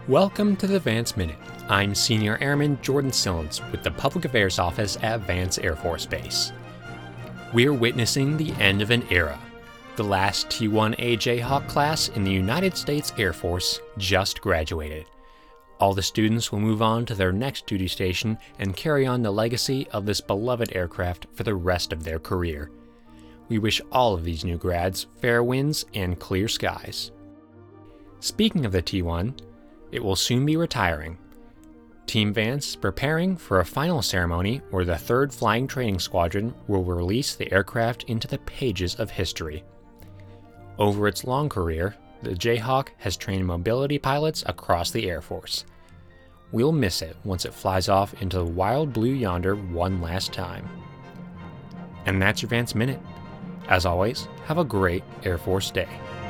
Welcome to the Vance Minute. I'm Senior Airman Jordan Sillens with the Public Affairs Office at Vance Air Force Base. We're witnessing the end of an era. The last T-1A Jayhawk class in the United States Air Force just graduated. All the students will move on to their next duty station and carry on the legacy of this beloved aircraft for the rest of their career. We wish all of these new grads fair winds and clear skies. Speaking of the T-1, it will soon be retiring. Team Vance is preparing for a final ceremony where the 3rd Flying Training Squadron will release the aircraft into the pages of history. Over its long career, the Jayhawk has trained mobility pilots across the Air Force. We'll miss it once it flies off into the wild blue yonder one last time. And that's your Vance Minute. As always, have a great Air Force Day.